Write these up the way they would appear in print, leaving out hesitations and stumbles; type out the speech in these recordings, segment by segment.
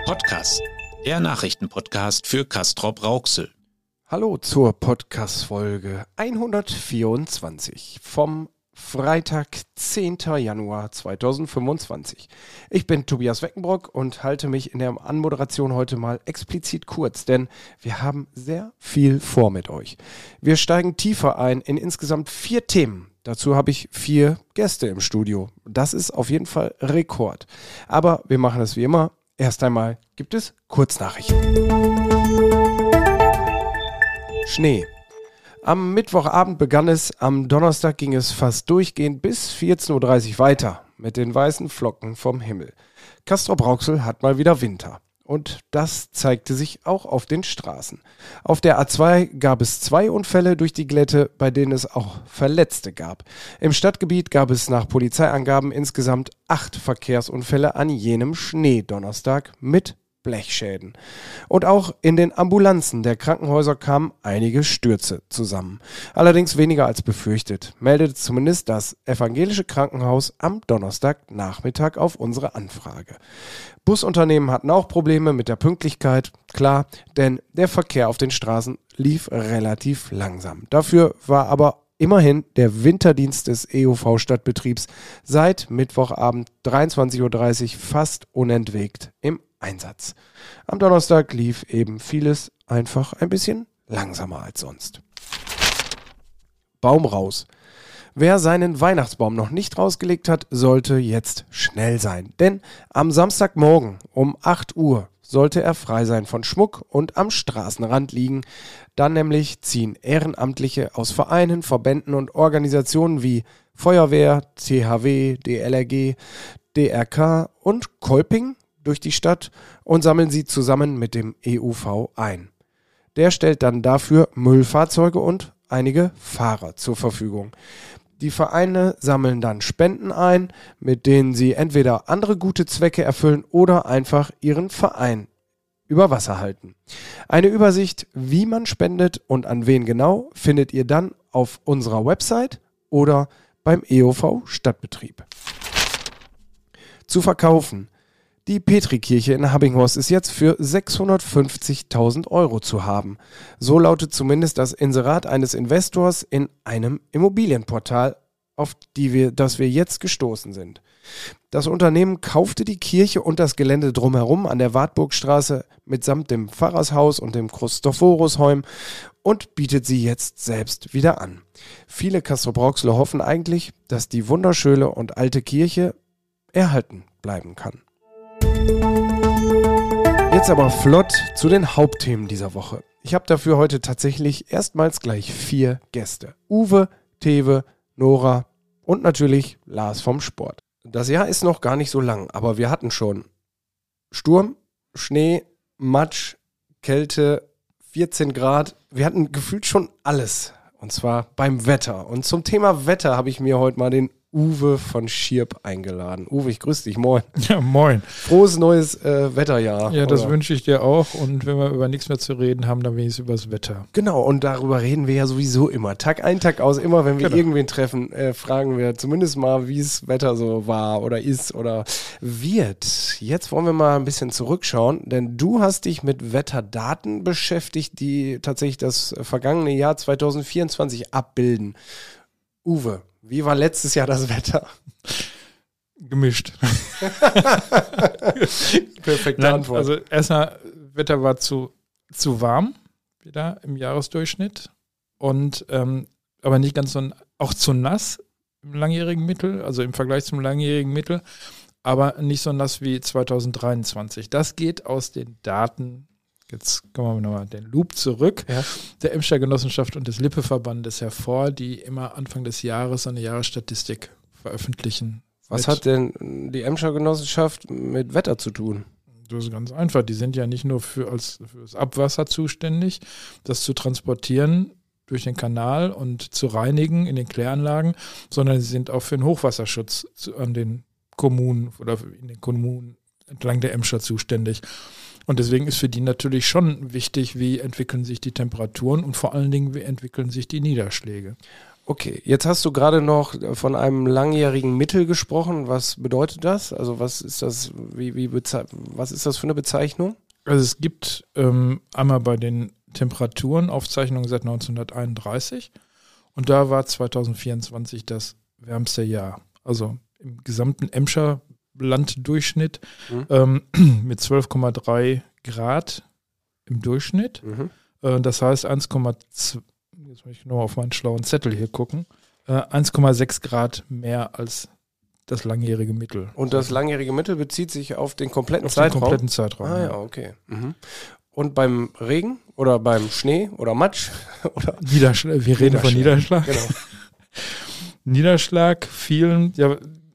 Podcast, der Nachrichtenpodcast für Castrop-Rauxel. Hallo zur Podcast-Folge 124 vom Freitag, 10. Januar 2025. Ich bin Tobias Weckenbrock und halte mich in der Anmoderation heute mal explizit kurz, denn wir haben sehr viel vor mit euch. Wir steigen tiefer ein in insgesamt 4 Themen. Dazu habe ich 4 Gäste im Studio. Das ist auf jeden Fall Rekord. Aber wir machen es wie immer. Erst einmal gibt es Kurznachrichten. Schnee. Am Mittwochabend begann es, am Donnerstag ging es fast durchgehend bis 14.30 Uhr weiter mit den weißen Flocken vom Himmel. Castrop-Rauxel hat mal wieder Winter. Und das zeigte sich auch auf den Straßen. Auf der A2 gab es 2 Unfälle durch die Glätte, bei denen es auch Verletzte gab. Im Stadtgebiet gab es nach Polizeiangaben insgesamt 8 Verkehrsunfälle an jenem Schneedonnerstag mit Blechschäden. Und auch in den Ambulanzen der Krankenhäuser kamen einige Stürze zusammen. Allerdings weniger als befürchtet, meldete zumindest das evangelische Krankenhaus am Donnerstagnachmittag auf unsere Anfrage. Busunternehmen hatten auch Probleme mit der Pünktlichkeit, klar, denn der Verkehr auf den Straßen lief relativ langsam. Dafür war aber immerhin der Winterdienst des EUV-Stadtbetriebs seit Mittwochabend 23.30 Uhr fast unentwegt im Einsatz. Am Donnerstag lief eben vieles einfach ein bisschen langsamer als sonst. Baum raus. Wer seinen Weihnachtsbaum noch nicht rausgelegt hat, sollte jetzt schnell sein. Denn am Samstagmorgen um 8 Uhr sollte er frei sein von Schmuck und am Straßenrand liegen. Dann nämlich ziehen Ehrenamtliche aus Vereinen, Verbänden und Organisationen wie Feuerwehr, THW, DLRG, DRK und Kolping durch die Stadt und sammeln sie zusammen mit dem EUV ein. Der stellt dann dafür Müllfahrzeuge und einige Fahrer zur Verfügung. Die Vereine sammeln dann Spenden ein, mit denen sie entweder andere gute Zwecke erfüllen oder einfach ihren Verein über Wasser halten. Eine Übersicht, wie man spendet und an wen genau, findet ihr dann auf unserer Website oder beim EUV Stadtbetrieb. Zu verkaufen. Die Petrikirche in Habbinghorst ist jetzt für 650.000 € zu haben. So lautet zumindest das Inserat eines Investors in einem Immobilienportal, auf das wir jetzt gestoßen sind. Das Unternehmen kaufte die Kirche und das Gelände drumherum an der Wartburgstraße mitsamt dem Pfarrershaus und dem Christophorusheim und bietet sie jetzt selbst wieder an. Viele Castrop-Rauxler hoffen eigentlich, dass die wunderschöne und alte Kirche erhalten bleiben kann. Jetzt aber flott zu den Hauptthemen dieser Woche. Ich habe dafür heute tatsächlich erstmals gleich 4 Gäste. Uwe, Tewe, Nora und natürlich Lars vom Sport. Das Jahr ist noch gar nicht so lang, aber wir hatten schon Sturm, Schnee, Matsch, Kälte, 14 Grad. Wir hatten gefühlt schon alles, und zwar beim Wetter. Und zum Thema Wetter habe ich mir heute mal den Uwe von Schirp eingeladen. Uwe, ich grüße dich, moin. Ja, moin. Frohes neues Wetterjahr. Ja, das wünsche ich dir auch. Und wenn wir über nichts mehr zu reden haben, dann wenigstens über das Wetter. Genau, und darüber reden wir ja sowieso immer. Tag ein, Tag aus, immer wenn wir irgendwen treffen, fragen wir zumindest mal, wie das Wetter so war oder ist oder wird. Jetzt wollen wir mal ein bisschen zurückschauen, denn du hast dich mit Wetterdaten beschäftigt, die tatsächlich das vergangene Jahr 2024 abbilden. Uwe, wie war letztes Jahr das Wetter? Gemischt. Perfekte Antwort. Also erstmal, Wetter war zu warm, wieder im Jahresdurchschnitt. Und aber nicht ganz so, auch zu nass im langjährigen Mittel, also im Vergleich zum langjährigen Mittel, aber nicht so nass wie 2023. Das geht aus den Daten. Jetzt kommen wir nochmal den Loop zurück, der Emscher Genossenschaft und des Lippe-Verbandes hervor, die immer Anfang des Jahres eine Jahresstatistik veröffentlichen. Was hat denn die Emscher Genossenschaft mit Wetter zu tun? Das ist ganz einfach. Die sind ja nicht nur für das Abwasser zuständig, das zu transportieren durch den Kanal und zu reinigen in den Kläranlagen, sondern sie sind auch für den Hochwasserschutz an den Kommunen oder in den Kommunen entlang der Emscher zuständig. Und deswegen ist für die natürlich schon wichtig, wie entwickeln sich die Temperaturen und vor allen Dingen, wie entwickeln sich die Niederschläge. Okay, jetzt hast du gerade noch von einem langjährigen Mittel gesprochen. Was bedeutet das? Also was ist das, was ist das für eine Bezeichnung? Also es gibt einmal bei den Temperaturen Aufzeichnungen seit 1931 und da war 2024 das wärmste Jahr. Also im gesamten Emscher Landdurchschnitt mit 12,3 Grad im Durchschnitt. Das heißt 1,2, jetzt muss ich nur auf meinen schlauen Zettel hier gucken, 1,6 Grad mehr als das langjährige Mittel. Und das langjährige Mittel bezieht sich auf den kompletten Auf Zeitraum? den kompletten Zeitraum. Ah ja, okay. Und beim Regen oder beim Schnee oder Matsch? Oder? Niederschlag, wir reden von Niederschlag. Genau. Niederschlag, vielen, ja,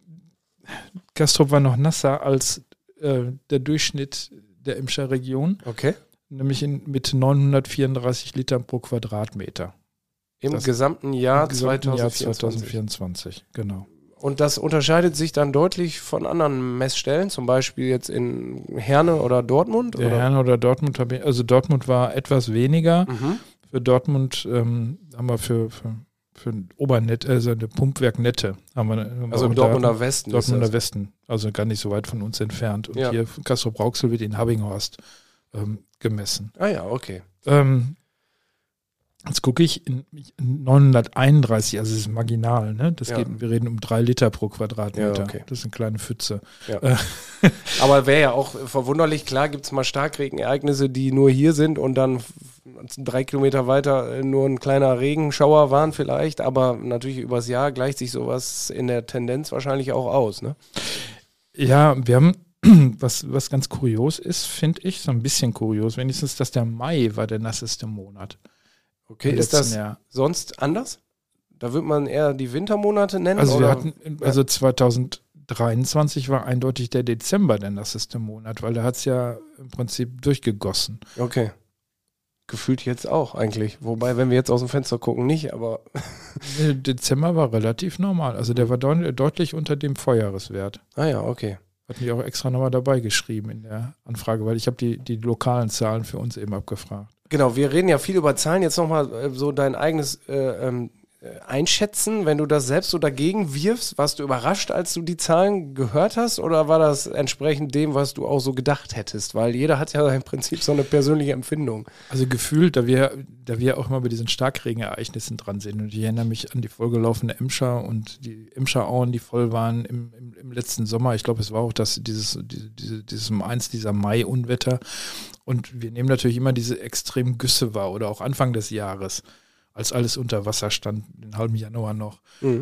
Castrop war noch nasser als der Durchschnitt der Emscher Region. Okay. Nämlich mit 934 Litern pro Quadratmeter. Im gesamten Jahr 2024. Genau. Und das unterscheidet sich dann deutlich von anderen Messstellen, zum Beispiel jetzt in Herne oder Dortmund? Der Herne oder Dortmund, also Dortmund war etwas weniger. Für Dortmund haben wir für Obernett, also eine Pumpwerk Nette. Also im Dortmunder Westen. Dortmunder Westen, also gar nicht so weit von uns entfernt. Und hier Castrop-Rauxel wird in Habinghorst gemessen. Ah ja, okay. Jetzt gucke ich, in 931, also es ist marginal, ne? Wir reden um 3 Liter pro Quadratmeter. Ja, okay. Das ist eine kleine Pfütze. Ja. Aber wäre ja auch verwunderlich, klar gibt es mal Starkregenereignisse, die nur hier sind und dann 3 Kilometer weiter nur ein kleiner Regenschauer waren vielleicht, aber natürlich übers Jahr gleicht sich sowas in der Tendenz wahrscheinlich auch aus, ne? Ja, wir haben was ganz kurios ist, finde ich, so ein bisschen kurios, wenigstens, dass der Mai war der nasseste Monat. Okay, ist das sonst anders? Da würde man eher die Wintermonate nennen? Also oder? 2023 war eindeutig der Dezember der nasseste Monat, weil da hat es ja im Prinzip durchgegossen. Okay. Gefühlt jetzt auch eigentlich. Wobei, wenn wir jetzt aus dem Fenster gucken, nicht, aber... Dezember war relativ normal. Also der war deutlich unter dem Vorjahreswert. Ah ja, okay. Hat mich auch extra nochmal dabei geschrieben in der Anfrage, weil ich habe die lokalen Zahlen für uns eben abgefragt. Genau, wir reden ja viel über Zahlen. Jetzt nochmal so dein eigenes Einschätzen, wenn du das selbst so dagegen wirfst. Warst du überrascht, als du die Zahlen gehört hast, oder war das entsprechend dem, was du auch so gedacht hättest? Weil jeder hat ja im Prinzip so eine persönliche Empfindung. Also gefühlt, da wir auch mal bei diesen Starkregenereignissen dran sind, und ich erinnere mich an die vollgelaufene Emscher und die Emscherauen, die voll waren im letzten Sommer. Ich glaube, es war auch dieses eins dieser Mai-Unwetter. Und wir nehmen natürlich immer diese extremen Güsse wahr oder auch Anfang des Jahres, als alles unter Wasser stand, den halben Januar noch,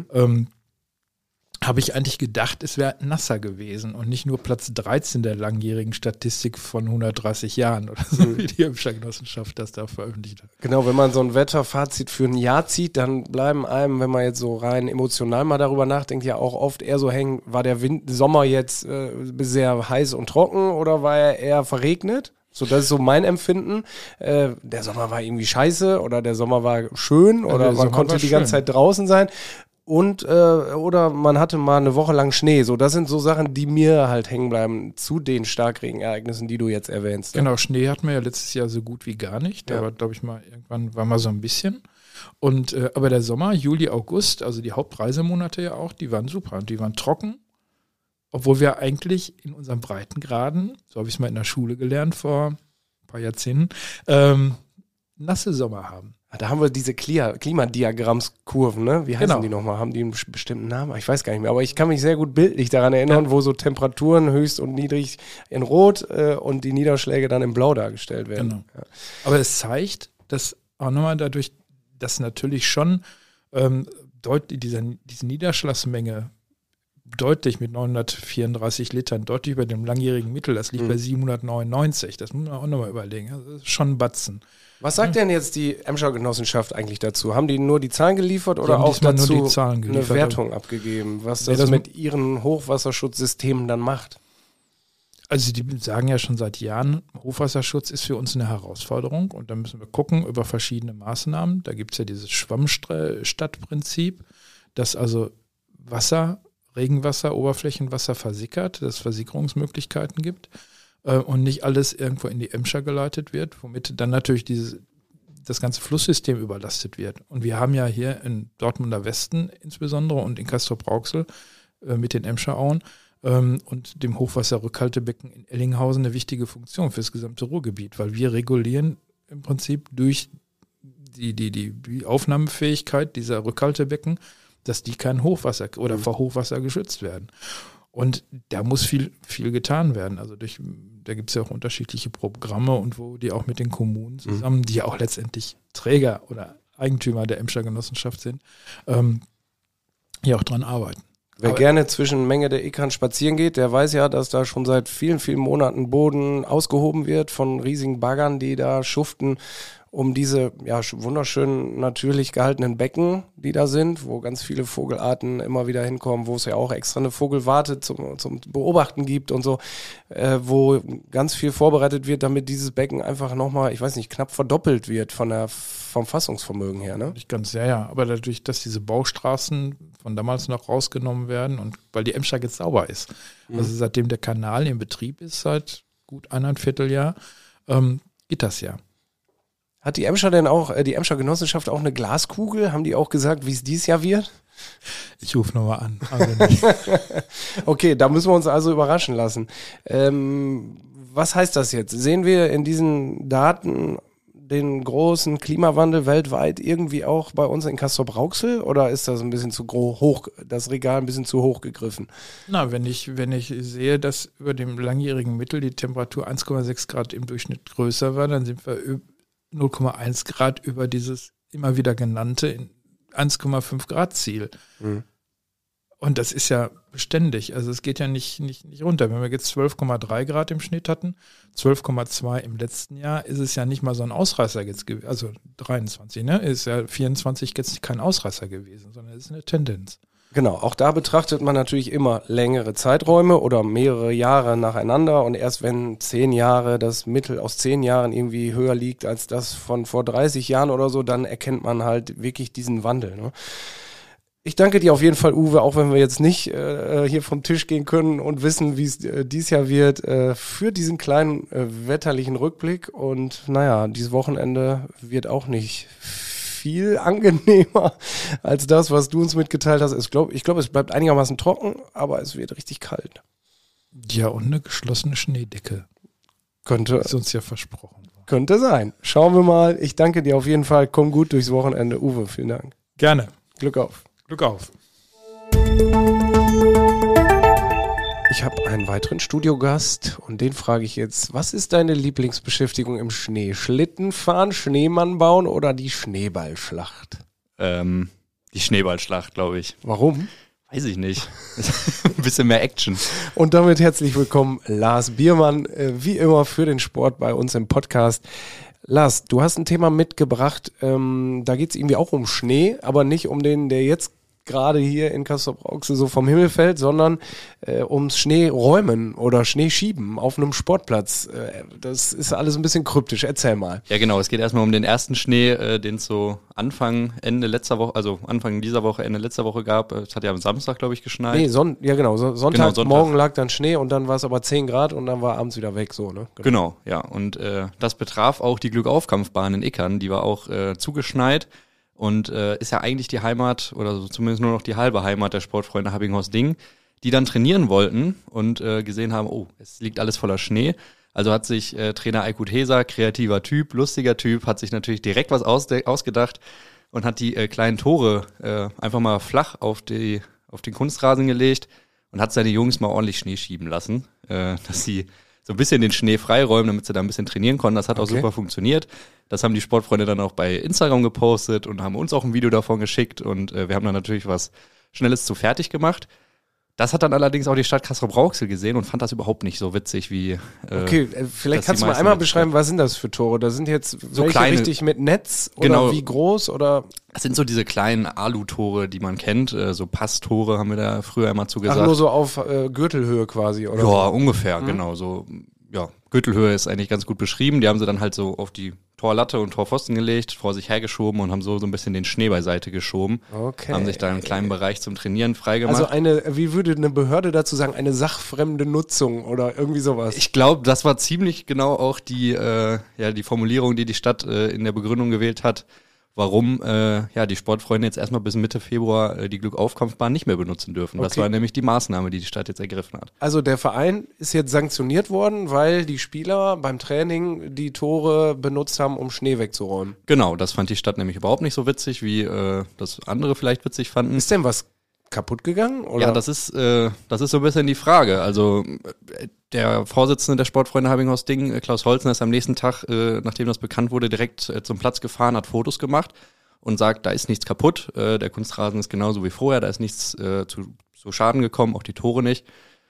habe ich eigentlich gedacht, es wäre nasser gewesen und nicht nur Platz 13 der langjährigen Statistik von 130 Jahren oder so, wie die Emscher Genossenschaft das da veröffentlicht hat. Genau, wenn man so ein Wetterfazit für ein Jahr zieht, dann bleiben einem, wenn man jetzt so rein emotional mal darüber nachdenkt, ja auch oft eher so hängen, war der Sommer jetzt sehr heiß und trocken oder war er eher verregnet? So, das ist so mein Empfinden. Der Sommer war irgendwie scheiße oder der Sommer war schön oder man konnte die ganze Zeit draußen sein und oder man hatte mal eine Woche lang Schnee. So, das sind so Sachen, die mir halt hängen bleiben zu den Starkregenereignissen, die du jetzt erwähnst. Genau, Schnee hatten wir ja letztes Jahr so gut wie gar nicht. Da war, glaube ich, irgendwann war mal so ein bisschen. Und aber der Sommer, Juli, August, also die Hauptreisemonate ja auch, die waren super und die waren trocken. Obwohl wir eigentlich in unseren Breitengraden, so habe ich es mal in der Schule gelernt vor ein paar Jahrzehnten, nasse Sommer haben. Da haben wir diese Klimadiagrammskurven, ne? Wie heißen die nochmal? Haben die einen bestimmten Namen? Ich weiß gar nicht mehr, aber ich kann mich sehr gut bildlich daran erinnern, wo so Temperaturen höchst und niedrig in Rot und die Niederschläge dann in Blau dargestellt werden. Genau. Ja. Aber es zeigt, dass auch nochmal dadurch, dass natürlich schon diese Niederschlagsmenge deutlich mit 934 Litern, deutlich über dem langjährigen Mittel, das liegt bei 799, das muss man auch nochmal überlegen, das ist schon ein Batzen. Was sagt denn jetzt die Emscher Genossenschaft eigentlich dazu? Haben die nur die Zahlen geliefert oder auch dazu eine Wertung abgegeben, was das mit ihren Hochwasserschutzsystemen dann macht? Also die sagen ja schon seit Jahren, Hochwasserschutz ist für uns eine Herausforderung und da müssen wir gucken über verschiedene Maßnahmen. Da gibt es ja dieses Schwammstadtprinzip, dass also Regenwasser, Oberflächenwasser versickert, dass es Versickerungsmöglichkeiten gibt und nicht alles irgendwo in die Emscher geleitet wird, womit dann natürlich das ganze Flusssystem überlastet wird. Und wir haben ja hier in Dortmunder Westen insbesondere und in Castrop-Rauxel mit den Emscher Auen und dem Hochwasserrückhaltebecken in Ellinghausen eine wichtige Funktion für das gesamte Ruhrgebiet, weil wir regulieren im Prinzip durch die Aufnahmefähigkeit dieser Rückhaltebecken, dass die kein Hochwasser oder vor Hochwasser geschützt werden. Und da muss viel getan werden. Also da gibt es ja auch unterschiedliche Programme und wo die auch mit den Kommunen zusammen, die ja auch letztendlich Träger oder Eigentümer der Emscher Genossenschaft sind, hier auch dran arbeiten. Wer gerne zwischen Menge der Ekern spazieren geht, der weiß ja, dass da schon seit vielen, vielen Monaten Boden ausgehoben wird von riesigen Baggern, die da schuften, um diese wunderschön natürlich gehaltenen Becken, die da sind, wo ganz viele Vogelarten immer wieder hinkommen, wo es ja auch extra eine Vogelwarte zum Beobachten gibt und so, wo ganz viel vorbereitet wird, damit dieses Becken einfach nochmal, ich weiß nicht, knapp verdoppelt wird vom Fassungsvermögen her, ne? Nicht ganz, ja. Aber dadurch, dass diese Baustraßen von damals noch rausgenommen werden und weil die Emscher jetzt sauber ist, also seitdem der Kanal in Betrieb ist, seit gut 1,25 Jahr, geht das ja. Hat die Emscher denn auch, die Emscher Genossenschaft auch eine Glaskugel? Haben die auch gesagt, wie es dieses Jahr wird? Ich rufe nochmal an. Okay, da müssen wir uns also überraschen lassen. Was heißt das jetzt? Sehen wir in diesen Daten den großen Klimawandel weltweit irgendwie auch bei uns in Castrop-Rauxel oder ist das ein bisschen zu hoch, das Regal ein bisschen zu hoch gegriffen? Na, wenn ich sehe, dass über dem langjährigen Mittel die Temperatur 1,6 Grad im Durchschnitt größer war, dann sind wir 0,1 Grad über dieses immer wieder genannte 1,5 Grad Ziel. Mhm. Und das ist ja beständig. Also es geht ja nicht runter. Wenn wir jetzt 12,3 Grad im Schnitt hatten, 12,2 im letzten Jahr, ist es ja nicht mal so ein Ausreißer jetzt gewesen. Also 23, ne? Ist ja 24 jetzt kein Ausreißer gewesen, sondern es ist eine Tendenz. Genau, auch da betrachtet man natürlich immer längere Zeiträume oder mehrere Jahre nacheinander und erst wenn 10 Jahre das Mittel aus 10 Jahren irgendwie höher liegt als das von vor 30 Jahren oder so, dann erkennt man halt wirklich diesen Wandel, ne? Ich danke dir auf jeden Fall, Uwe, auch wenn wir jetzt nicht hier vom Tisch gehen können und wissen, wie es dies Jahr wird, für diesen kleinen wetterlichen Rückblick und naja, dieses Wochenende wird auch nicht viel angenehmer als das, was du uns mitgeteilt hast. Ich glaube, es bleibt einigermaßen trocken, aber es wird richtig kalt. Ja, und eine geschlossene Schneedecke. Ist uns ja versprochen. Könnte sein. Schauen wir mal. Ich danke dir auf jeden Fall. Komm gut durchs Wochenende. Uwe, vielen Dank. Gerne. Glück auf. Glück auf. Ich habe einen weiteren Studiogast und den frage ich jetzt, was ist deine Lieblingsbeschäftigung im Schnee? Schlitten fahren, Schneemann bauen oder die Schneeballschlacht? Die Schneeballschlacht, glaube ich. Warum? Weiß ich nicht. Ein bisschen mehr Action. Und damit herzlich willkommen, Lars Biermann, wie immer für den Sport bei uns im Podcast. Lars, du hast ein Thema mitgebracht, da geht es irgendwie auch um Schnee, aber nicht um den, der jetzt gerade hier in Castrop-Rauxel so vom Himmel fällt, sondern ums Schneeräumen oder Schneeschieben auf einem Sportplatz. Das ist alles ein bisschen kryptisch. Erzähl mal. Ja genau, es geht erstmal um den ersten Schnee, den es so Anfang dieser Woche, Ende letzter Woche gab. Es hat ja am Samstag, glaube ich, geschneit. Nee, Sonntagmorgen lag dann Schnee und dann war es aber 10 Grad und dann war abends wieder weg, so, ne? Genau, ja. Und das betraf auch die Glückaufkampfbahn in Ickern, die war auch zugeschneit. Und ist ja eigentlich die Heimat, oder so zumindest nur noch die halbe Heimat der Sportfreunde Habbinghorst-Ding, die dann trainieren wollten und gesehen haben, oh, es liegt alles voller Schnee. Also hat sich Trainer Aykut Heser, kreativer Typ, lustiger Typ, hat sich natürlich direkt was ausgedacht und hat die kleinen Tore einfach mal flach auf den Kunstrasen gelegt und hat seine Jungs mal ordentlich Schnee schieben lassen, dass sie so ein bisschen den Schnee freiräumen, damit sie da ein bisschen trainieren konnten. Das hat auch super funktioniert. Das haben die Sportfreunde dann auch bei Instagram gepostet und haben uns auch ein Video davon geschickt und wir haben dann natürlich was Schnelles zu fertig gemacht. Das hat dann allerdings auch die Stadt Castrop-Rauxel gesehen und fand das überhaupt nicht so witzig wie vielleicht kannst du mal einmal beschreiben, was sind das für Tore? Da sind jetzt so welche kleine, richtig mit Netz oder genau, wie groß oder? Das sind so diese kleinen Alu-Tore, die man kennt, so Passtore haben wir da früher immer zugesagt. Ach, nur so auf Gürtelhöhe quasi, oder? Ja, ungefähr, genau, so Gürtelhöhe ist eigentlich ganz gut beschrieben. Die haben sie dann halt so auf die Torlatte und Torpfosten gelegt, vor sich hergeschoben und haben so ein bisschen den Schnee beiseite geschoben. Okay. Haben sich da einen kleinen Bereich zum Trainieren freigemacht. Also wie würde eine Behörde dazu sagen, eine sachfremde Nutzung oder irgendwie sowas? Ich glaube, das war ziemlich genau auch die Formulierung, die Stadt in der Begründung gewählt hat, warum die Sportfreunde jetzt erstmal bis Mitte Februar die Glückaufkampfbahn nicht mehr benutzen dürfen. Das war nämlich die Maßnahme, die Stadt jetzt ergriffen hat. Also der Verein ist jetzt sanktioniert worden, weil die Spieler beim Training die Tore benutzt haben, um Schnee wegzuräumen. Genau, das fand die Stadt nämlich überhaupt nicht so witzig, wie das andere vielleicht witzig fanden. Ist denn was kaputt gegangen? Oder? Ja, das ist so ein bisschen die Frage. Also der Vorsitzende der Sportfreunde Habinghorst-Ding, Klaus Holzner, ist am nächsten Tag, nachdem das bekannt wurde, direkt zum Platz gefahren, hat Fotos gemacht und sagt, da ist nichts kaputt. Der Kunstrasen ist genauso wie vorher, da ist nichts zu Schaden gekommen, auch die Tore nicht.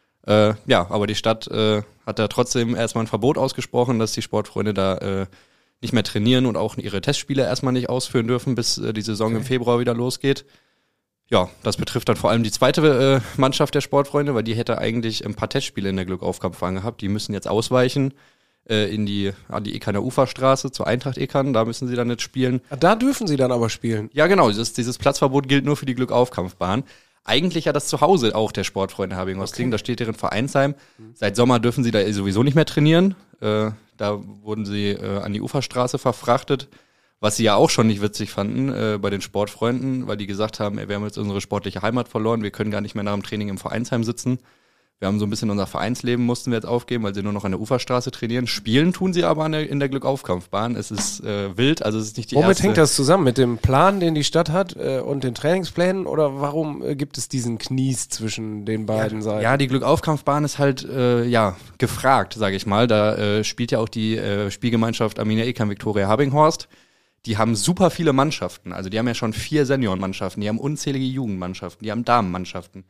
Aber die Stadt hat da trotzdem erstmal ein Verbot ausgesprochen, dass die Sportfreunde da nicht mehr trainieren und auch ihre Testspiele erstmal nicht ausführen dürfen, bis die Saison im Februar wieder losgeht. Ja, das betrifft dann vor allem die zweite Mannschaft der Sportfreunde, weil die hätte eigentlich ein paar Testspiele in der Glückaufkampfbahn gehabt. Die müssen jetzt ausweichen an die Ekerner Uferstraße zur Eintracht Ekern. Da müssen sie dann jetzt spielen. Da dürfen sie dann aber spielen. Ja, genau. Dieses Platzverbot gilt nur für die Glückaufkampfbahn. Eigentlich ja das Zuhause auch der Sportfreunde Habinghorst-Ding. Da steht deren Vereinsheim. Seit Sommer dürfen sie da sowieso nicht mehr trainieren. Da wurden sie an die Uferstraße verfrachtet. Was sie ja auch schon nicht witzig fanden bei den Sportfreunden, weil die gesagt haben, wir haben jetzt unsere sportliche Heimat verloren, wir können gar nicht mehr nach dem Training im Vereinsheim sitzen. Wir haben so ein bisschen unser Vereinsleben mussten wir jetzt aufgeben, weil sie nur noch an der Uferstraße trainieren. Spielen tun sie aber in der Glückaufkampfbahn. Es ist wild, also es ist nicht die erste. Womit hängt das zusammen? Mit dem Plan, den die Stadt hat und den Trainingsplänen? Oder warum gibt es diesen Knies zwischen den beiden Seiten? Ja, die Glückaufkampfbahn ist halt gefragt, sage ich mal. Da spielt ja auch die Spielgemeinschaft Arminia Ekern Viktoria Habinghorst. Die haben super viele Mannschaften. Also die haben ja schon 4 Seniorenmannschaften, die haben unzählige Jugendmannschaften, die haben Damenmannschaften.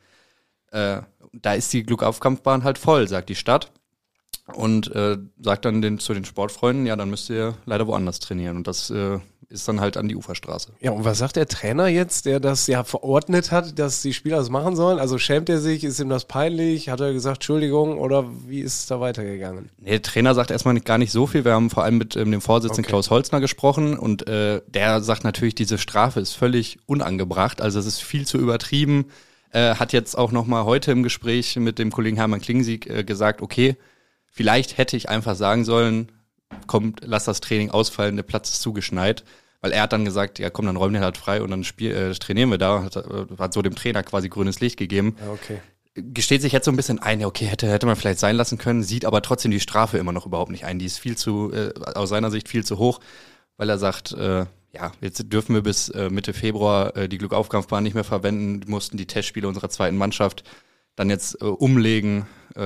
Da ist die Glückaufkampfbahn halt voll, sagt die Stadt. Und sagt dann zu den Sportfreunden, ja, dann müsst ihr leider woanders trainieren. Und das ist dann halt an die Uferstraße. Ja, und was sagt der Trainer jetzt, der das ja verordnet hat, dass die Spieler das machen sollen? Also schämt er sich, ist ihm das peinlich? Hat er gesagt, Entschuldigung, oder wie ist es da weitergegangen? Nee, der Trainer sagt erstmal gar nicht so viel. Wir haben vor allem mit dem Vorsitzenden Klaus Holzner gesprochen und der sagt natürlich, diese Strafe ist völlig unangebracht. Also es ist viel zu übertrieben. Hat jetzt auch nochmal heute im Gespräch mit dem Kollegen Hermann Klingsieg gesagt, okay, vielleicht hätte ich einfach sagen sollen, komm, lass das Training ausfallen, der Platz ist zugeschneit. Weil er hat dann gesagt, ja komm, dann räumen wir halt frei und dann trainieren wir da. Hat so dem Trainer quasi grünes Licht gegeben. Ja, okay. Gesteht sich jetzt so ein bisschen ein, ja okay, hätte man vielleicht sein lassen können, sieht aber trotzdem die Strafe immer noch überhaupt nicht ein. Die ist aus seiner Sicht viel zu hoch, weil er sagt, jetzt dürfen wir bis Mitte Februar die Glückaufkampfbahn nicht mehr verwenden, mussten die Testspiele unserer zweiten Mannschaft dann jetzt umlegen.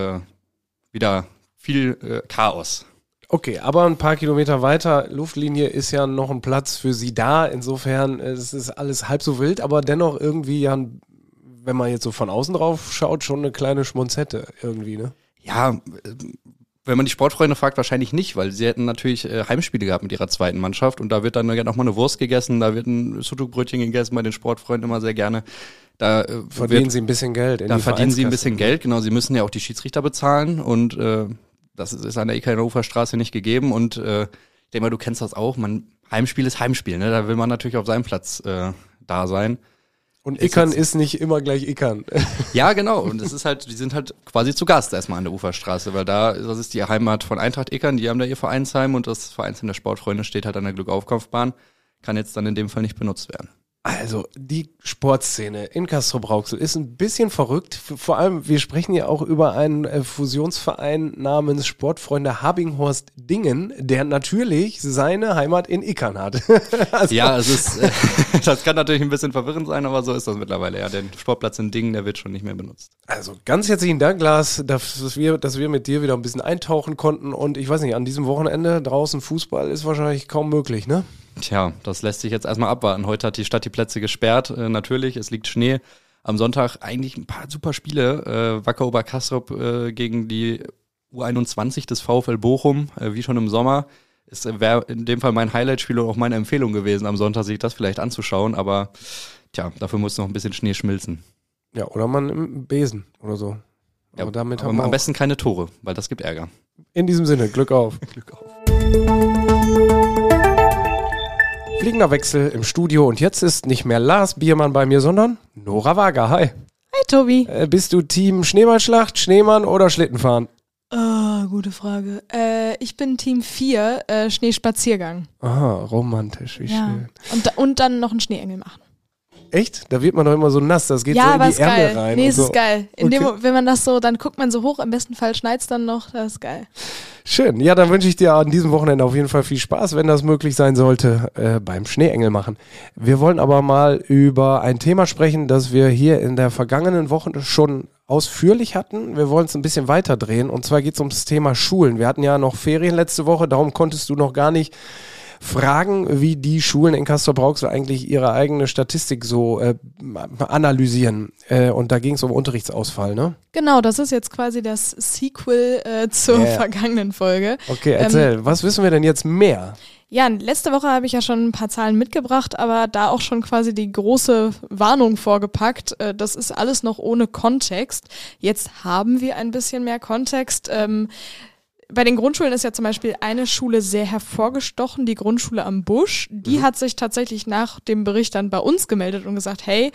Wieder viel Chaos. Okay, aber ein paar Kilometer weiter, Luftlinie, ist ja noch ein Platz für sie da. Insofern, es ist alles halb so wild, aber dennoch irgendwie, ja, wenn man jetzt so von außen drauf schaut, schon eine kleine Schmonzette irgendwie, ne? Ja, wenn man die Sportfreunde fragt, wahrscheinlich nicht, weil sie hätten natürlich Heimspiele gehabt mit ihrer zweiten Mannschaft und da wird dann noch mal eine Wurst gegessen, da wird ein Sucuk-Brötchen gegessen bei den Sportfreunden immer sehr gerne. Da verdienen sie ein bisschen Geld. Da verdienen sie ein bisschen Geld, genau. Sie müssen ja auch die Schiedsrichter bezahlen und das ist an der Ekerner Uferstraße nicht gegeben und ich denke mal, du kennst das auch, Heimspiel ist Heimspiel, ne? Da will man natürlich auf seinem Platz da sein. Und Ekern ist nicht immer gleich Ekern. Ja, genau. Und es ist halt, die sind halt quasi zu Gast erstmal an der Uferstraße, weil das ist die Heimat von Eintracht Ekern, die haben da ihr Vereinsheim und das Vereinsheim der Sportfreunde steht halt an der Glückaufkampfbahn, kann jetzt dann in dem Fall nicht benutzt werden. Also, die Sportszene in Castrop-Rauxel ist ein bisschen verrückt. Vor allem, wir sprechen ja auch über einen Fusionsverein namens Sportfreunde Habinghorst-Dingen, der natürlich seine Heimat in Ekern hat. Also ja, das kann natürlich ein bisschen verwirrend sein, aber so ist das mittlerweile. Ja, der Sportplatz in Dingen, der wird schon nicht mehr benutzt. Also, ganz herzlichen Dank, Lars, dass wir mit dir wieder ein bisschen eintauchen konnten. Und ich weiß nicht, an diesem Wochenende draußen Fußball ist wahrscheinlich kaum möglich, ne? Tja, das lässt sich jetzt erstmal abwarten. Heute hat die Stadt die Plätze gesperrt, natürlich, es liegt Schnee. Am Sonntag eigentlich ein paar super Spiele. Wacker Oberkastrop gegen die U21 des VfL Bochum, wie schon im Sommer. Es wäre in dem Fall mein Highlight-Spiel und auch meine Empfehlung gewesen, am Sonntag sich das vielleicht anzuschauen. Aber tja, dafür muss noch ein bisschen Schnee schmilzen. Ja, oder man im Besen oder so. Ja, aber damit aber haben wir am auch besten keine Tore, weil das gibt Ärger. in diesem Sinne, Glück auf. Glück auf. Fliegender Wechsel im Studio und jetzt ist nicht mehr Lars Biermann bei mir, sondern Nora Wager. Hi. Hi Tobi. Bist du Team Schneeballschlacht, Schneemann oder Schlittenfahren? Gute Frage. Ich bin Team 4, Schneespaziergang. Aha, romantisch, wie schön. Und dann noch einen Schneeengel machen. Echt? Da wird man doch immer so nass, das geht ja, so in aber die ist Ärmel geil. rein. Nee, und es so. ist geil. Wenn man das so, dann guckt man so hoch, im besten Fall schneit's dann noch, das ist geil. Schön. Ja, dann wünsche ich dir an diesem Wochenende auf jeden Fall viel Spaß, wenn das möglich sein sollte, beim Schneeengel machen. Wir wollen aber mal über ein Thema sprechen, das wir hier in der vergangenen Woche schon ausführlich hatten. Wir wollen es ein bisschen weiter drehen und zwar geht es ums Thema Schulen. Wir hatten ja noch Ferien letzte Woche, darum konntest du noch gar nicht fragen, wie die Schulen in Castrop-Rauxel eigentlich ihre eigene Statistik so analysieren. Und da ging es um Unterrichtsausfall, ne? Genau, das ist jetzt quasi das Sequel zur vergangenen Folge. Okay, erzähl. Was wissen wir denn jetzt mehr? Ja, letzte Woche habe ich ja schon ein paar Zahlen mitgebracht, aber da auch schon quasi die große Warnung vorgepackt. Das ist alles noch ohne Kontext. Jetzt haben wir ein bisschen mehr Kontext. Bei den Grundschulen ist ja zum Beispiel eine Schule sehr hervorgestochen, die Grundschule am Busch. Die hat sich tatsächlich nach dem Bericht dann bei uns gemeldet und gesagt, hey,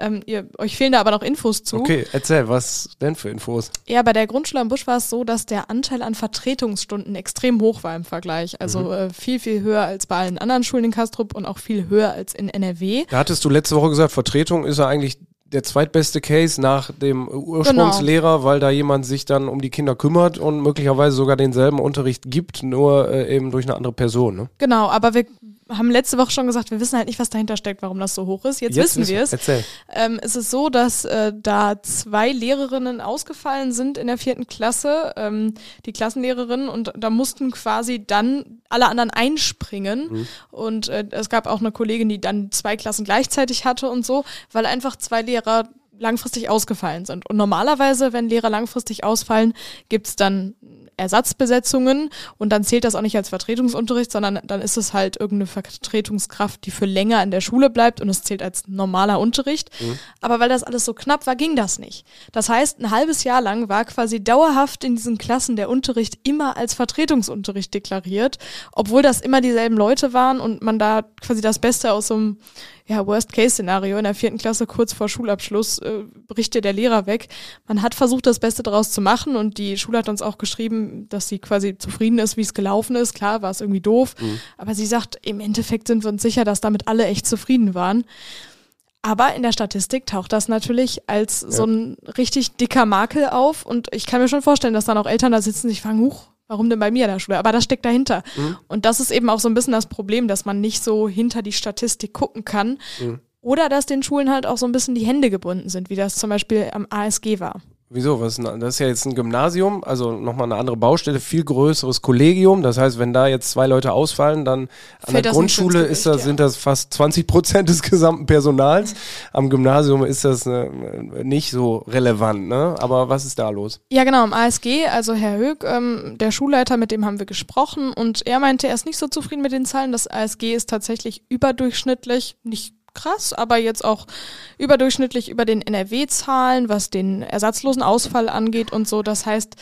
euch fehlen da aber noch Infos zu. Okay, erzähl, was denn für Infos? Ja, bei der Grundschule am Busch war es so, dass der Anteil an Vertretungsstunden extrem hoch war im Vergleich. Also viel, viel höher als bei allen anderen Schulen in Kastrup und auch viel höher als in NRW. Da hattest du letzte Woche gesagt, Vertretung ist ja eigentlich der zweitbeste Case nach dem Ursprungslehrer, weil da jemand sich dann um die Kinder kümmert und möglicherweise sogar denselben Unterricht gibt, nur eben durch eine andere Person. Ne? Genau, aber wir haben letzte Woche schon gesagt, wir wissen halt nicht, was dahinter steckt, warum das so hoch ist. Jetzt wissen wir es. Erzähl. Es ist so, dass da 2 Lehrerinnen ausgefallen sind in der 4. Klasse, die Klassenlehrerinnen, und da mussten quasi dann alle anderen einspringen. Und es gab auch eine Kollegin, die dann 2 Klassen gleichzeitig hatte und so, weil einfach 2 Lehrer langfristig ausgefallen sind. Und normalerweise, wenn Lehrer langfristig ausfallen, gibt's dann Ersatzbesetzungen und dann zählt das auch nicht als Vertretungsunterricht, sondern dann ist es halt irgendeine Vertretungskraft, die für länger in der Schule bleibt und es zählt als normaler Unterricht. Aber weil das alles so knapp war, ging das nicht. Das heißt, ein halbes Jahr lang war quasi dauerhaft in diesen Klassen der Unterricht immer als Vertretungsunterricht deklariert, obwohl das immer dieselben Leute waren und man da quasi das Beste aus so einem Worst-Case-Szenario in der 4. Klasse kurz vor Schulabschluss berichtet der Lehrer weg. Man hat versucht, das Beste daraus zu machen und die Schule hat uns auch geschrieben, dass sie quasi zufrieden ist, wie es gelaufen ist. Klar, war es irgendwie doof, aber sie sagt, im Endeffekt sind wir uns sicher, dass damit alle echt zufrieden waren. Aber in der Statistik taucht das natürlich als so ein richtig dicker Makel auf und ich kann mir schon vorstellen, dass dann auch Eltern da sitzen und sich fragen, warum denn bei mir in der Schule? Aber das steckt dahinter. Und das ist eben auch so ein bisschen das Problem, dass man nicht so hinter die Statistik gucken kann. Oder dass den Schulen halt auch so ein bisschen die Hände gebunden sind, wie das zum Beispiel am ASG war. Wieso? Das ist ja jetzt ein Gymnasium, also nochmal eine andere Baustelle, viel größeres Kollegium. Das heißt, wenn da jetzt 2 Leute ausfallen, dann an der Grundschule sind das fast 20% des gesamten Personals. Am Gymnasium ist das nicht so relevant, ne? Aber was ist da los? Ja, genau, am ASG, also Herr Höck, der Schulleiter, mit dem haben wir gesprochen und er meinte, er ist nicht so zufrieden mit den Zahlen. Das ASG ist tatsächlich überdurchschnittlich, nicht krass, aber jetzt auch überdurchschnittlich über den NRW-Zahlen, was den ersatzlosen Ausfall angeht und so. Das heißt,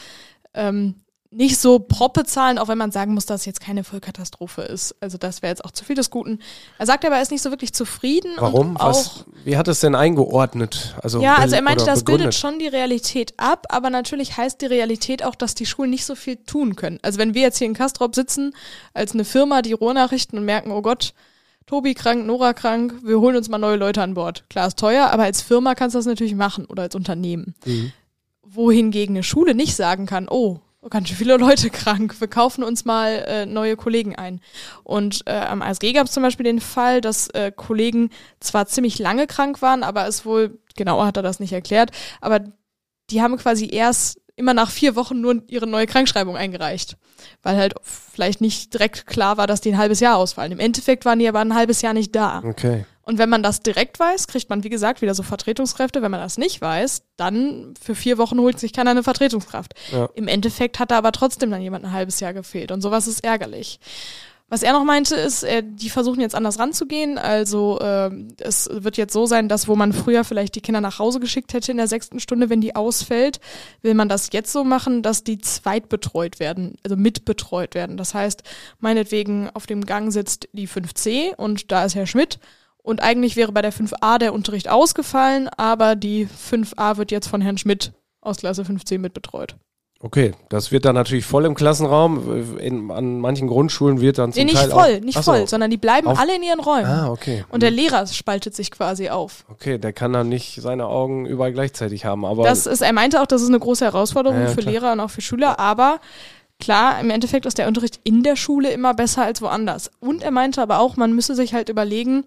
nicht so Proppe-Zahlen, auch wenn man sagen muss, dass es jetzt keine Vollkatastrophe ist. Also das wäre jetzt auch zu viel des Guten. Er sagt aber, er ist nicht so wirklich zufrieden. Warum? Und wie hat es denn eingeordnet? Also er meinte, das begründet? bildet schon die Realität ab, aber natürlich heißt die Realität auch, dass die Schulen nicht so viel tun können. Also wenn wir jetzt hier in Castrop sitzen, als eine Firma, die Rohrnachrichten und merken, oh Gott, Tobi krank, Nora krank, wir holen uns mal neue Leute an Bord. Klar, ist teuer, aber als Firma kannst du das natürlich machen oder als Unternehmen. Wohingegen eine Schule nicht sagen kann, oh, ganz schön viele Leute krank, wir kaufen uns mal neue Kollegen ein. Und am ASG gab es zum Beispiel den Fall, dass Kollegen zwar ziemlich lange krank waren, aber es wohl, genauer hat er das nicht erklärt, aber die haben quasi erst immer nach 4 Wochen nur ihre neue Krankschreibung eingereicht. Weil halt vielleicht nicht direkt klar war, dass die ein halbes Jahr ausfallen. Im Endeffekt waren die aber ein halbes Jahr nicht da. Okay. Und wenn man das direkt weiß, kriegt man, wie gesagt, wieder so Vertretungskräfte. Wenn man das nicht weiß, dann für 4 Wochen holt sich keiner eine Vertretungskraft. Ja. Im Endeffekt hat da aber trotzdem dann jemand ein halbes Jahr gefehlt. Und sowas ist ärgerlich. Was er noch meinte, ist, die versuchen jetzt anders ranzugehen. Also es wird jetzt so sein, dass wo man früher vielleicht die Kinder nach Hause geschickt hätte in der 6. Stunde, wenn die ausfällt, will man das jetzt so machen, dass die zweitbetreut werden, also mitbetreut werden. Das heißt, meinetwegen auf dem Gang sitzt die 5C und da ist Herr Schmidt. Und eigentlich wäre bei der 5a der Unterricht ausgefallen, aber die 5a wird jetzt von Herrn Schmidt aus Klasse 5c mitbetreut. Okay, das wird dann natürlich voll im Klassenraum. An manchen Grundschulen wird dann zum Teil nicht voll, sondern die bleiben alle in ihren Räumen. Ah, okay. Und der Lehrer spaltet sich quasi auf. Okay, der kann dann nicht seine Augen überall gleichzeitig haben. Aber er meinte auch, das ist eine große Herausforderung für klar. Lehrer und auch für Schüler, aber klar, im Endeffekt ist der Unterricht in der Schule immer besser als woanders. Und er meinte aber auch, man müsse sich halt überlegen,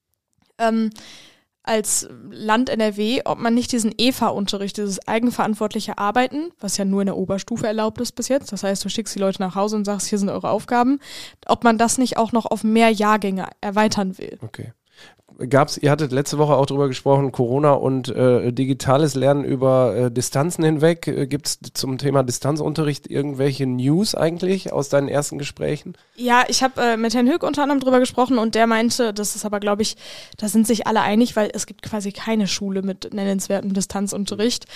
als Land NRW, ob man nicht diesen EVA-Unterricht, dieses eigenverantwortliche Arbeiten, was ja nur in der Oberstufe erlaubt ist bis jetzt, das heißt, du schickst die Leute nach Hause und sagst, hier sind eure Aufgaben, ob man das nicht auch noch auf mehr Jahrgänge erweitern will. Okay. Ihr hattet letzte Woche auch drüber gesprochen, Corona und digitales Lernen über Distanzen hinweg. Gibt es zum Thema Distanzunterricht irgendwelche News eigentlich aus deinen ersten Gesprächen? Ja, ich habe mit Herrn Höck unter anderem drüber gesprochen und der meinte, das ist aber, glaube ich, da sind sich alle einig, weil es gibt quasi keine Schule mit nennenswertem Distanzunterricht.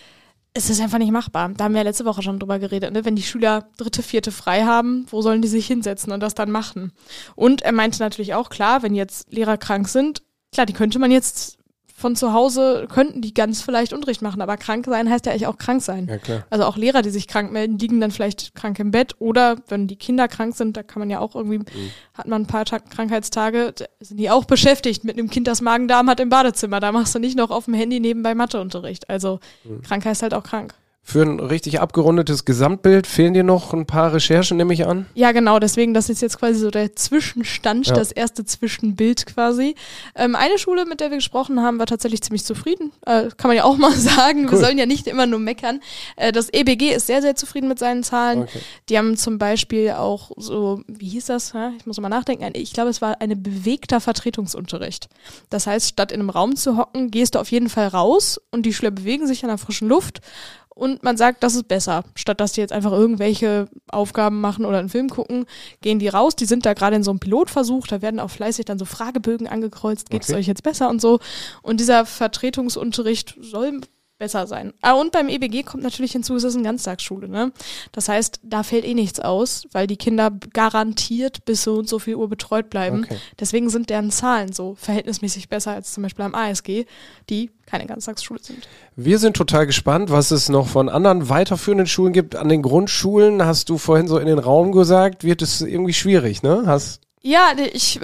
Es ist einfach nicht machbar. Da haben wir ja letzte Woche schon drüber geredet, ne? Wenn die Schüler 3., 4. frei haben, wo sollen die sich hinsetzen und das dann machen? Und er meinte natürlich auch, klar, wenn jetzt Lehrer krank sind, klar, die könnte man jetzt von zu Hause, könnten die ganz vielleicht Unterricht machen, aber krank sein heißt ja eigentlich auch krank sein. Ja, klar. Also auch Lehrer, die sich krank melden, liegen dann vielleicht krank im Bett oder wenn die Kinder krank sind, da kann man ja auch irgendwie, hat man ein paar Krankheitstage, sind die auch beschäftigt mit einem Kind, das Magen-Darm hat im Badezimmer, da machst du nicht noch auf dem Handy nebenbei Matheunterricht. Also krank heißt halt auch krank. Für ein richtig abgerundetes Gesamtbild fehlen dir noch ein paar Recherchen, nehme ich an? Ja, genau, deswegen, das ist jetzt quasi so der Zwischenstand, das erste Zwischenbild quasi. Eine Schule, mit der wir gesprochen haben, war tatsächlich ziemlich zufrieden. Kann man ja auch mal sagen, wir sollen ja nicht immer nur meckern. Das EBG ist sehr, sehr zufrieden mit seinen Zahlen. Okay. Die haben zum Beispiel auch so, wie hieß das? Ich muss mal nachdenken. Ich glaube, es war ein bewegter Vertretungsunterricht. Das heißt, statt in einem Raum zu hocken, gehst du auf jeden Fall raus und die Schüler bewegen sich an der frischen Luft. Und man sagt, das ist besser. Statt dass die jetzt einfach irgendwelche Aufgaben machen oder einen Film gucken, gehen die raus. Die sind da gerade in so einem Pilotversuch. Da werden auch fleißig dann so Fragebögen angekreuzt. Geht es euch jetzt besser und so. Und dieser Vertretungsunterricht soll besser sein. Und beim EBG kommt natürlich hinzu, es ist eine Ganztagsschule, ne? Das heißt, da fällt nichts aus, weil die Kinder garantiert bis so und so viel Uhr betreut bleiben. Okay. Deswegen sind deren Zahlen so verhältnismäßig besser als zum Beispiel am ASG, die keine Ganztagsschule sind. Wir sind total gespannt, was es noch von anderen weiterführenden Schulen gibt. An den Grundschulen hast du vorhin so in den Raum gesagt, wird es irgendwie schwierig, ne? Ja, ich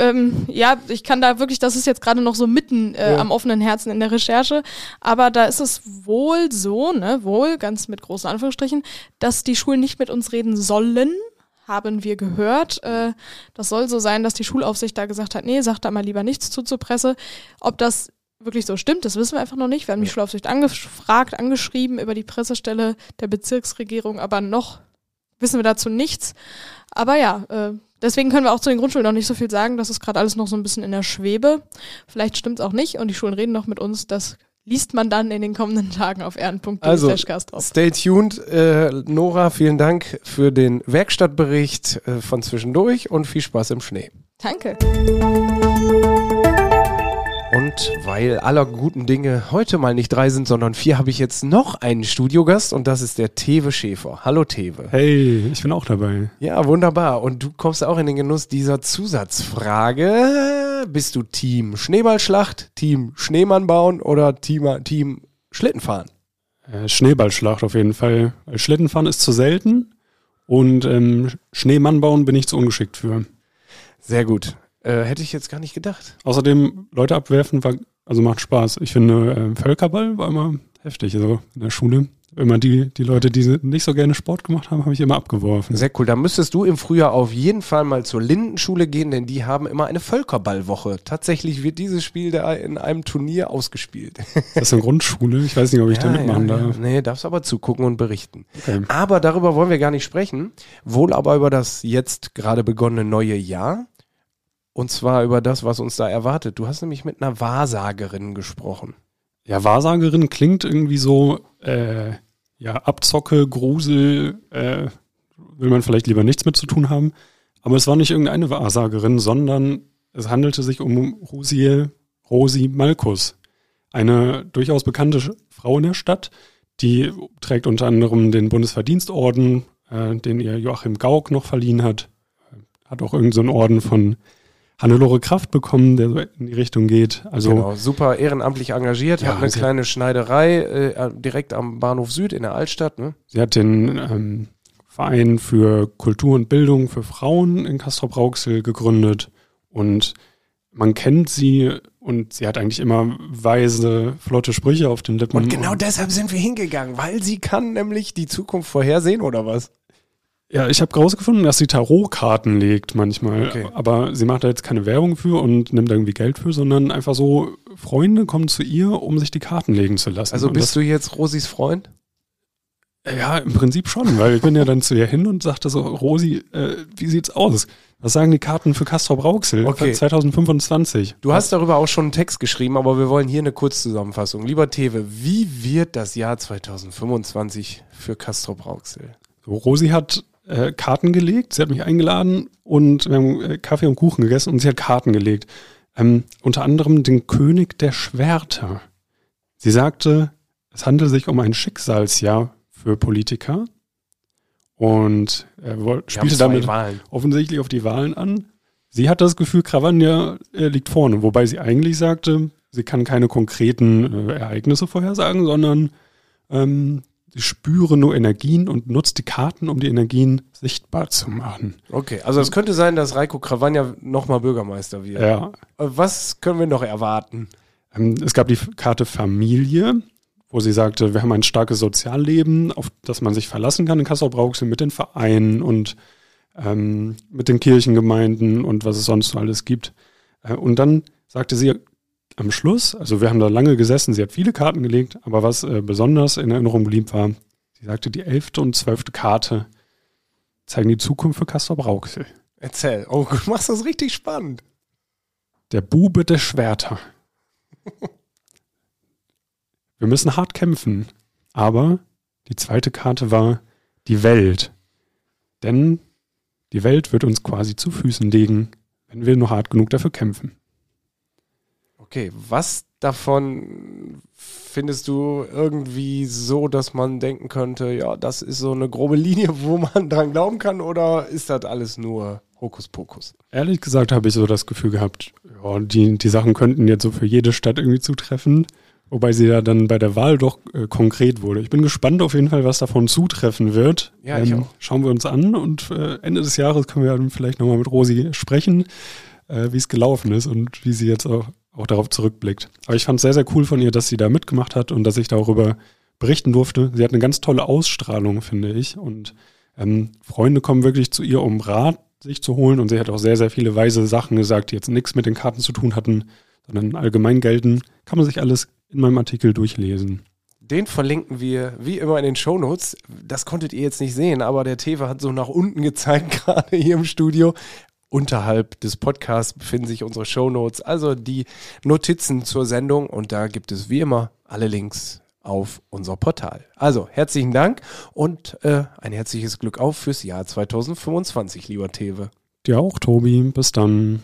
kann da wirklich, das ist jetzt gerade noch so mitten am offenen Herzen in der Recherche, aber da ist es wohl so, ganz mit großen Anführungsstrichen, dass die Schulen nicht mit uns reden sollen, haben wir gehört. Das soll so sein, dass die Schulaufsicht da gesagt hat, nee, sagt da mal lieber nichts zur Presse. Ob das wirklich so stimmt, das wissen wir einfach noch nicht. Wir haben die Schulaufsicht angefragt, angeschrieben über die Pressestelle der Bezirksregierung, aber noch wissen wir dazu nichts. Aber ja, deswegen können wir auch zu den Grundschulen noch nicht so viel sagen. Das ist gerade alles noch so ein bisschen in der Schwebe. Vielleicht stimmt es auch nicht und die Schulen reden noch mit uns. Das liest man dann in den kommenden Tagen auf ehren.de/Kastrop. Stay tuned. Nora, vielen Dank für den Werkstattbericht von zwischendurch und viel Spaß im Schnee. Danke. Und weil aller guten Dinge heute mal nicht 3 sind, sondern 4, habe ich jetzt noch einen Studiogast und das ist der Tewe Schäfer. Hallo Tewe. Hey, ich bin auch dabei. Ja, wunderbar. Und du kommst auch in den Genuss dieser Zusatzfrage. Bist du Team Schneeballschlacht, Team Schneemann bauen oder Team Schlittenfahren? Schneeballschlacht auf jeden Fall. Schlittenfahren ist zu selten und Schneemann bauen bin ich zu ungeschickt für. Sehr gut. Hätte ich jetzt gar nicht gedacht. Außerdem, Leute abwerfen macht Spaß. Ich finde, Völkerball war immer heftig, also in der Schule. Immer die Leute, die nicht so gerne Sport gemacht haben, habe ich immer abgeworfen. Sehr cool. Da müsstest du im Frühjahr auf jeden Fall mal zur Lindenschule gehen, denn die haben immer eine Völkerballwoche. Tatsächlich wird dieses Spiel da in einem Turnier ausgespielt. Das ist eine Grundschule. Ich weiß nicht, ob ich da mitmachen darf. Nee, darfst aber zugucken und berichten. Okay. Aber darüber wollen wir gar nicht sprechen. Wohl aber über das jetzt gerade begonnene neue Jahr. Und zwar über das, was uns da erwartet. Du hast nämlich mit einer Wahrsagerin gesprochen. Ja, Wahrsagerin klingt irgendwie so, Abzocke, Grusel, will man vielleicht lieber nichts mit zu tun haben. Aber es war nicht irgendeine Wahrsagerin, sondern es handelte sich um Rosi Malkus, eine durchaus bekannte Frau in der Stadt, die trägt unter anderem den Bundesverdienstorden, den ihr Joachim Gauck noch verliehen hat. Hat auch irgendeinen so einen Orden von Hannelore Kraft bekommen, der so in die Richtung geht. Also genau, super ehrenamtlich engagiert, Ja, hat eine sie kleine Schneiderei direkt am Bahnhof Süd in der Altstadt. Ne? sie hat den Verein für Kultur und Bildung für Frauen in Castrop-Rauxel gegründet und man kennt sie und sie hat eigentlich immer weise, flotte Sprüche auf den Lippen. Und genau deshalb sind wir hingegangen, weil sie kann nämlich die Zukunft vorhersehen, oder was? Ja, ich habe rausgefunden, dass sie Tarotkarten legt manchmal, Okay. aber sie macht da jetzt keine Werbung für und nimmt da irgendwie Geld für, sondern einfach so, Freunde kommen zu ihr, um sich die Karten legen zu lassen. Also Und bist du jetzt Rosis Freund? Ja, im Prinzip schon, weil ich bin ja dann zu ihr hin und sagte so, Rosi, wie sieht's aus? Was sagen die Karten für Castrop-Rauxel Okay. 2025? Du hast darüber auch schon einen Text geschrieben, aber wir wollen hier eine Kurzzusammenfassung. Lieber Tewe, wie wird das Jahr 2025 für Castrop-Rauxel? So, Rosi hat Karten gelegt, sie hat mich eingeladen und wir haben Kaffee und Kuchen gegessen und sie hat Karten gelegt. Unter anderem den König der Schwerter. Sie sagte, es handelt sich um ein Schicksalsjahr für Politiker und spielte damit Wahlen. offensichtlich auf die Wahlen an. Sie hat das Gefühl, Cravagna liegt vorne, wobei sie eigentlich sagte, sie kann keine konkreten Ereignisse vorhersagen, sondern sie spüre nur Energien und nutzt die Karten, um die Energien sichtbar zu machen. Okay, also es könnte sein, dass Raiko Cravagna nochmal Bürgermeister wird. Ja. Was können wir noch erwarten? Es gab die Karte Familie, wo sie sagte, wir haben ein starkes Sozialleben, auf das man sich verlassen kann in Castrop-Rauxel mit den Vereinen und mit den Kirchengemeinden und was es sonst so alles gibt. Und dann sagte sie am Schluss, also wir haben da lange gesessen, sie hat viele Karten gelegt, aber was besonders in Erinnerung blieb war, sie sagte, die 11. und 12. Karte zeigen die Zukunft für Castrop-Rauxel. Erzähl. Oh, du machst das richtig spannend. Der Bube der Schwerter. Wir müssen hart kämpfen, aber die zweite Karte war die Welt. Denn die Welt wird uns quasi zu Füßen legen, wenn wir nur hart genug dafür kämpfen. Okay, was davon findest du irgendwie so, dass man denken könnte, ja, das ist so eine grobe Linie, wo man dran glauben kann, oder ist das alles nur Hokuspokus? Ehrlich gesagt habe ich so das Gefühl gehabt, ja, die Sachen könnten jetzt so für jede Stadt irgendwie zutreffen, wobei sie ja dann bei der Wahl doch konkret wurde. Ich bin gespannt auf jeden Fall, was davon zutreffen wird. Ja, ich auch. Schauen wir uns an und Ende des Jahres können wir dann vielleicht nochmal mit Rosi sprechen, wie es gelaufen ist und wie sie jetzt auch darauf zurückblickt. Aber ich fand es sehr, sehr cool von ihr, dass sie da mitgemacht hat und dass ich darüber berichten durfte. Sie hat eine ganz tolle Ausstrahlung, finde ich. Und Freunde kommen wirklich zu ihr, um Rat sich zu holen. Und sie hat auch sehr, sehr viele weise Sachen gesagt, die jetzt nichts mit den Karten zu tun hatten, sondern allgemein gelten. Kann man sich alles in meinem Artikel durchlesen. Den verlinken wir wie immer in den Shownotes. Das konntet ihr jetzt nicht sehen, aber der Tewe hat so nach unten gezeigt, gerade hier im Studio. Unterhalb des Podcasts befinden sich unsere Shownotes, also die Notizen zur Sendung, und da gibt es wie immer alle Links auf unser Portal. Also herzlichen Dank und ein herzliches Glück auf fürs Jahr 2025, lieber Tewe. Dir auch, Tobi. Bis dann.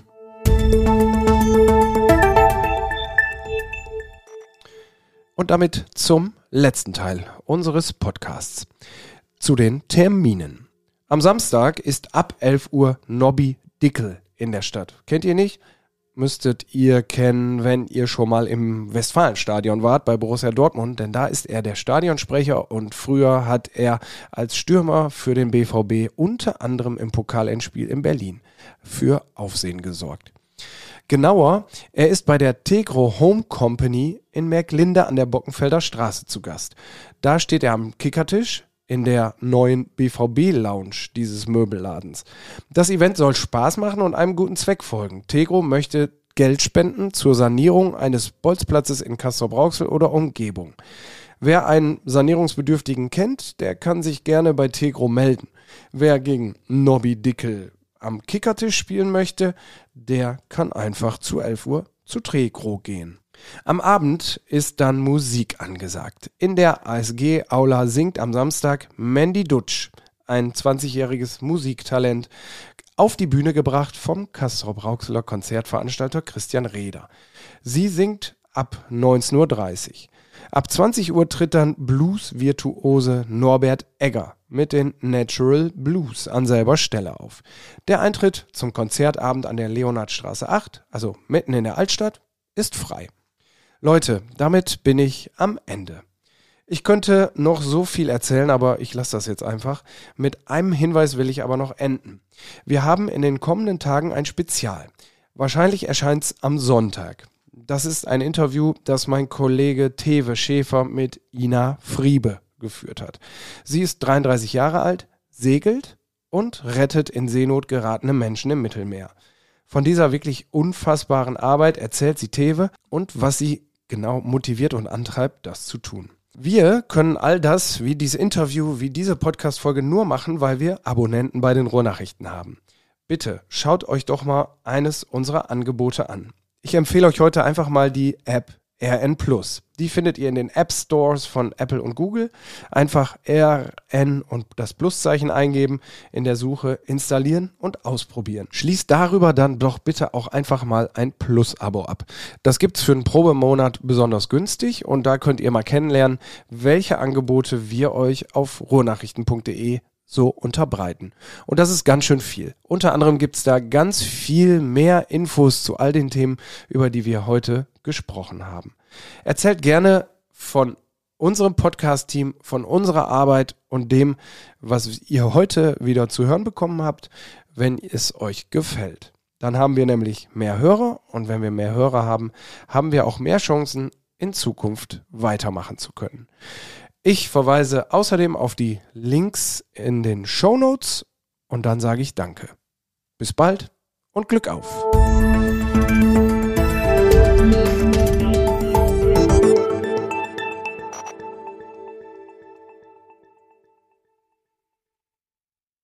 Und damit zum letzten Teil unseres Podcasts. Zu den Terminen. Am Samstag ist ab 11 Uhr Nobby Dickel in der Stadt. Kennt ihr nicht? Müsstet ihr kennen, wenn ihr schon mal im Westfalenstadion wart bei Borussia Dortmund, denn da ist er der Stadionsprecher und früher hat er als Stürmer für den BVB unter anderem im Pokalendspiel in Berlin für Aufsehen gesorgt. Genauer, er ist bei der Tegro Home Company in Merklinde an der Bockenfelder Straße zu Gast. Da steht er am Kickertisch in der neuen BVB-Lounge dieses Möbelladens. Das Event soll Spaß machen und einem guten Zweck folgen. Tegro möchte Geld spenden zur Sanierung eines Bolzplatzes in Castrop-Rauxel oder Umgebung. Wer einen Sanierungsbedürftigen kennt, der kann sich gerne bei Tegro melden. Wer gegen Nobby Dickel am Kickertisch spielen möchte, der kann einfach zu 11 Uhr zu Tegro gehen. Am Abend ist dann Musik angesagt. In der ASG-Aula singt am Samstag Mandy Dutsch, ein 20-jähriges Musiktalent, auf die Bühne gebracht vom Castrop-Rauxeler Konzertveranstalter Christian Reder. Sie singt ab 19:30 Uhr. Ab 20 Uhr tritt dann Blues-Virtuose Norbert Egger mit den Natural Blues an selber Stelle auf. Der Eintritt zum Konzertabend an der Leonhardstraße 8, also mitten in der Altstadt, ist frei. Leute, damit bin ich am Ende. Ich könnte noch so viel erzählen, aber ich lasse das jetzt einfach. Mit einem Hinweis will ich aber noch enden. Wir haben in den kommenden Tagen ein Spezial. Wahrscheinlich erscheint es am Sonntag. Das ist ein Interview, das mein Kollege Tewe Schäfer mit Ina Friebe geführt hat. Sie ist 33 Jahre alt, segelt und rettet in Seenot geratene Menschen im Mittelmeer. Von dieser wirklich unfassbaren Arbeit erzählt sie Tewe und was sie genau motiviert und antreibt, das zu tun. Wir können all das, wie dieses Interview, wie diese Podcast-Folge nur machen, weil wir Abonnenten bei den Ruhrnachrichten haben. Bitte schaut euch doch mal eines unserer Angebote an. Ich empfehle euch heute einfach mal die App RN+. Die findet ihr in den App Stores von Apple und Google. Einfach RN und das Pluszeichen eingeben, in der Suche installieren und ausprobieren. Schließt darüber dann doch bitte auch einfach mal ein Plus-Abo ab. Das gibt's für einen Probemonat besonders günstig und da könnt ihr mal kennenlernen, welche Angebote wir euch auf ruhrnachrichten.de so unterbreiten. Und das ist ganz schön viel. Unter anderem gibt's da ganz viel mehr Infos zu all den Themen, über die wir heute gesprochen haben. Erzählt gerne von unserem Podcast-Team, von unserer Arbeit und dem, was ihr heute wieder zu hören bekommen habt, wenn es euch gefällt. Dann haben wir nämlich mehr Hörer und wenn wir mehr Hörer haben, haben wir auch mehr Chancen, in Zukunft weitermachen zu können. Ich verweise außerdem auf die Links in den Shownotes und dann sage ich Danke. Bis bald und Glück auf!